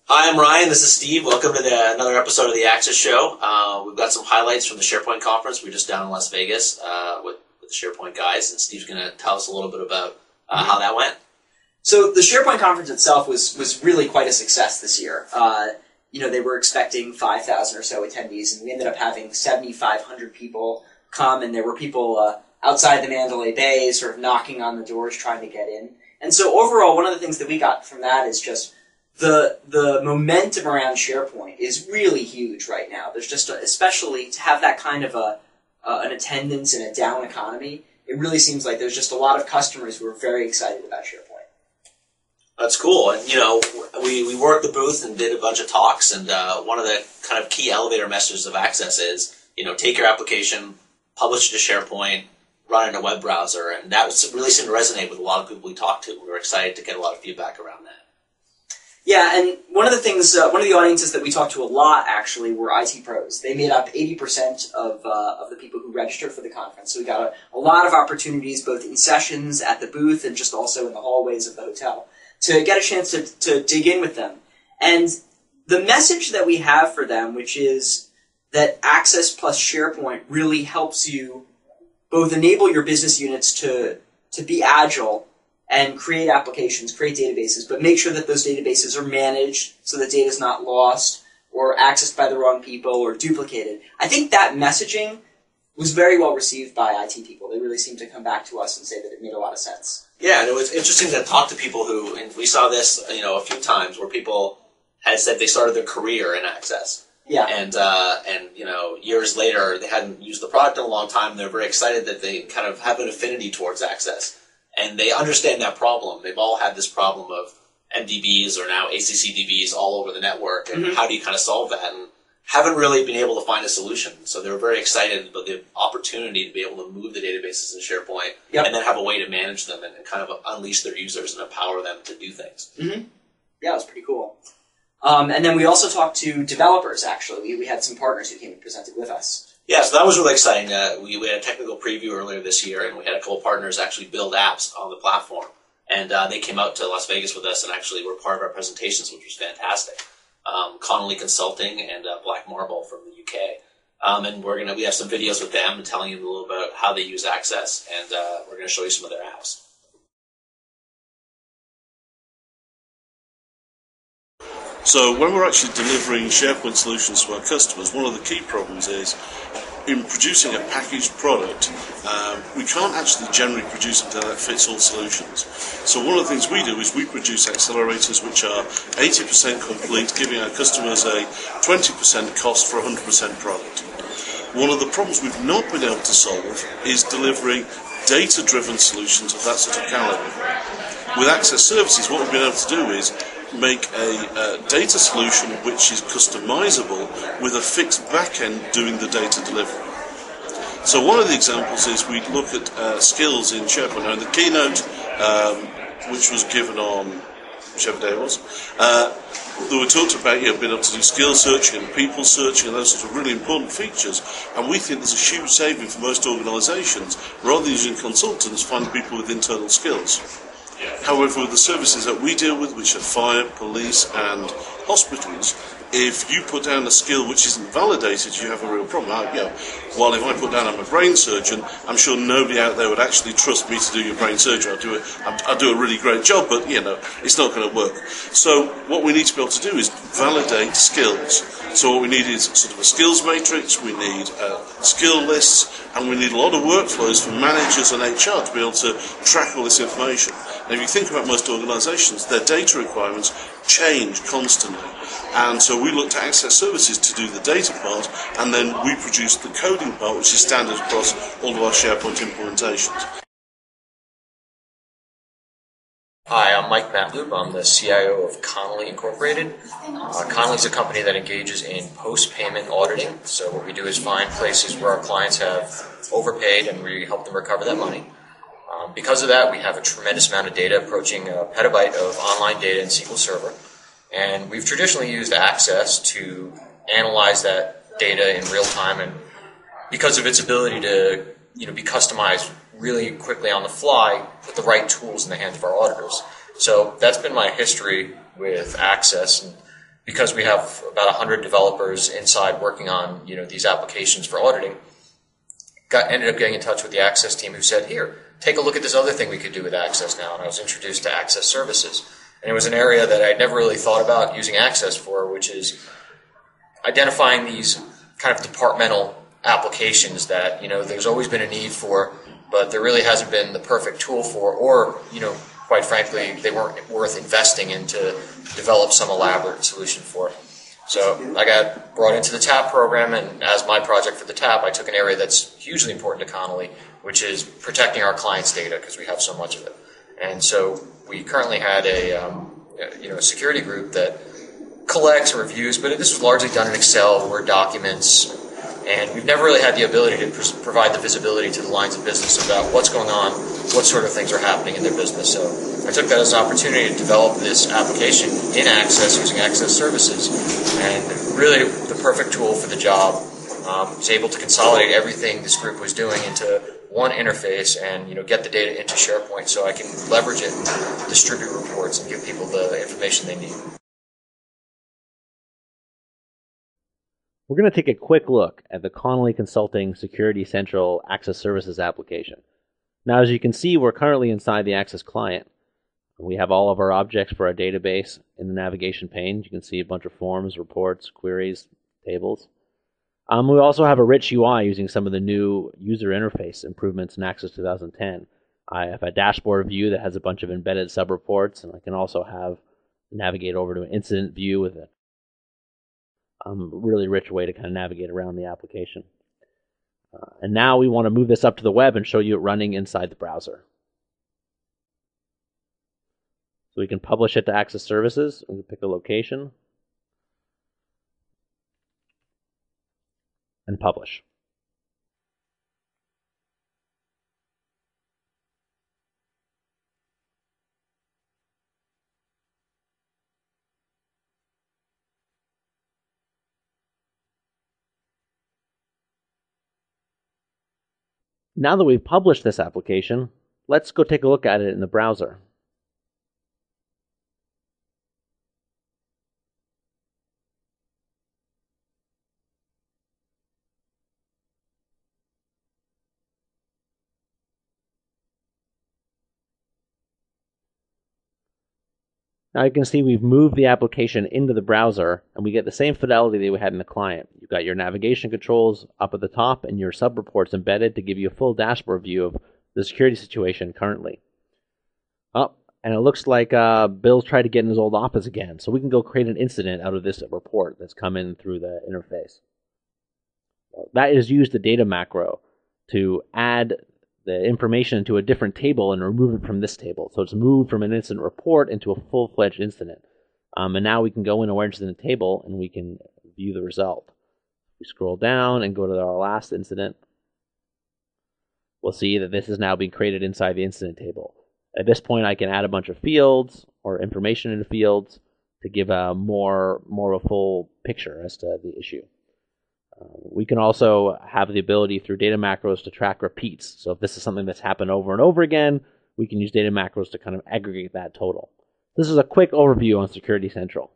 Hi, I'm Ryan. This is Steve. Welcome to another episode of the Access Show. We've got some highlights from the SharePoint conference. We're just down in Las Vegas with the SharePoint guys, and Steve's going to tell us a little bit about how that went. So the SharePoint conference itself was really quite a success this year. They were expecting 5,000 or so attendees, and we ended up having 7,500 people come, and there were people outside the Mandalay Bay sort of knocking on the doors trying to get in. And so overall, one of the things that we got from that is just the momentum around SharePoint is really huge right now. There's just, especially to have that kind of an attendance in a down economy, it really seems like there's just a lot of customers who are very excited about SharePoint. That's cool. And, we worked the booth and did a bunch of talks, and one of the kind of key elevator messages of Access is, take your application, publish it to SharePoint, run it in a web browser, and that really seemed to resonate with a lot of people we talked to. We were excited to get a lot of feedback around that. Yeah, and one of the audiences that we talked to a lot, actually, were IT pros. They made up 80% of the people who registered for the conference. So we got a lot of opportunities, both in sessions, at the booth, and just also in the hallways of the hotel, to get a chance to dig in with them. And the message that we have for them, which is that Access plus SharePoint really helps you both enable your business units to be agile and create applications, create databases, but make sure that those databases are managed so that data is not lost or accessed by the wrong people or duplicated. I think that messaging was very well received by IT people. They really seemed to come back to us and say that it made a lot of sense. Yeah, and it was interesting to talk to people who, and we saw this, a few times where people had said they started their career in Access. Yeah. And years later, they hadn't used the product in a long time, and they're very excited that they kind of have an affinity towards Access. And they understand that problem. They've all had this problem of MDBs or now ACCDBs all over the network, and how do you kind of solve that? And haven't really been able to find a solution. So they were very excited about the opportunity to be able to move the databases in SharePoint and then have a way to manage them and kind of unleash their users and empower them to do things. Mm-hmm. Yeah, it was pretty cool. And then we also talked to developers, actually. We had some partners who came and presented with us. Yeah, so that was really exciting. We had a technical preview earlier this year, and we had a couple partners actually build apps on the platform. And they came out to Las Vegas with us and actually were part of our presentations, which was fantastic. Connolly Consulting and Black Marble from the UK. And we have some videos with them telling you a little about how they use Access, and we're going to show you some of their apps. So when we're actually delivering SharePoint solutions to our customers, one of the key problems is in producing a packaged product, we can't actually generally produce a that-fits-all solutions. So one of the things we do is we produce accelerators which are 80% complete, giving our customers a 20% cost for 100% product. One of the problems we've not been able to solve is delivering data-driven solutions of that sort of caliber. With Access Services, what we've been able to do is make a data solution which is customizable with a fixed backend doing the data delivery. So one of the examples is we look at skills in SharePoint. Now in the keynote, which was given on whichever day it was, there were talked about being able to do skill searching and people searching and those sorts of really important features. And we think there's a huge saving for most organisations rather than using consultants finding people with internal skills. However, with the services that we deal with, which are fire, police and hospitals, if you put down a skill which isn't validated, you have a real problem. While if I put down I'm a brain surgeon, I'm sure nobody out there would actually trust me to do your brain surgery. I'll do a really great job, but it's not going to work. So what we need to be able to do is validate skills. So what we need is sort of a skills matrix, we need skill lists, and we need a lot of workflows for managers and HR to be able to track all this information. Now, if you think about most organisations, their data requirements change constantly. And so we look to Access Services to do the data part, and then we produce the coding part, which is standard across all of our SharePoint implementations. Hi, I'm Mike Matloop. I'm the CIO of Connolly Incorporated. Connolly is a company that engages in post-payment auditing. So what we do is find places where our clients have overpaid and we help them recover that money. Because of that, we have a tremendous amount of data, approaching a petabyte of online data in SQL Server. And we've traditionally used Access to analyze that data in real time, and because of its ability to be customized really quickly on the fly, put the right tools in the hands of our auditors. So that's been my history with Access, and because we have about 100 developers inside working on these applications for auditing, ended up getting in touch with the Access team, who said, here, take a look at this other thing we could do with Access now. And I was introduced to Access Services. And it was an area that I'd never really thought about using Access for, which is identifying these kind of departmental applications that there's always been a need for, but there really hasn't been the perfect tool for, or quite frankly, they weren't worth investing in to develop some elaborate solution for. So I got brought into the TAP program, and as my project for the TAP, I took an area that's hugely important to Connolly, which is protecting our clients' data, because we have so much of it. And so we currently had a security group that collects and reviews, but this was largely done in Excel, Word documents, and we've never really had the ability to provide the visibility to the lines of business about what's going on, what sort of things are happening in their business. So I took that as an opportunity to develop this application in Access using Access Services, and really the perfect tool for the job. Was able to consolidate everything this group was doing into one interface and get the data into SharePoint so I can leverage it, distribute reports, and give people the information they need. We're going to take a quick look at the Connolly Consulting Security Central Access Services application. Now, as you can see, we're currently inside the Access client. We have all of our objects for our database in the navigation pane. You can see a bunch of forms, reports, queries, tables. We also have a rich UI using some of the new user interface improvements in Access 2010. I have a dashboard view that has a bunch of embedded subreports, and I can also navigate over to an incident view with a really rich way to kind of navigate around the application. And now we want to move this up to the web and show you it running inside the browser. So we can publish it to Access Services. We can pick a location and publish. Now that we've published this application, let's go take a look at it in the browser. Now you can see we've moved the application into the browser, and we get the same fidelity that we had in the client. You've got your navigation controls up at the top and your subreports embedded to give you a full dashboard view of the security situation currently. Oh, and it looks like Bill's tried to get in his old office again, so we can go create an incident out of this report that's come in through the interface. That is use the data macro to add the information into a different table and remove it from this table. So it's moved from an incident report into a full-fledged incident. And now we can go in our incident table and we can view the result. We scroll down and go to our last incident. We'll see that this is now being created inside the incident table. At this point, I can add a bunch of fields or information into fields to give a more of a full picture as to the issue. We can also have the ability through data macros to track repeats. So if this is something that's happened over and over again, we can use data macros to kind of aggregate that total. This is a quick overview on Security Central.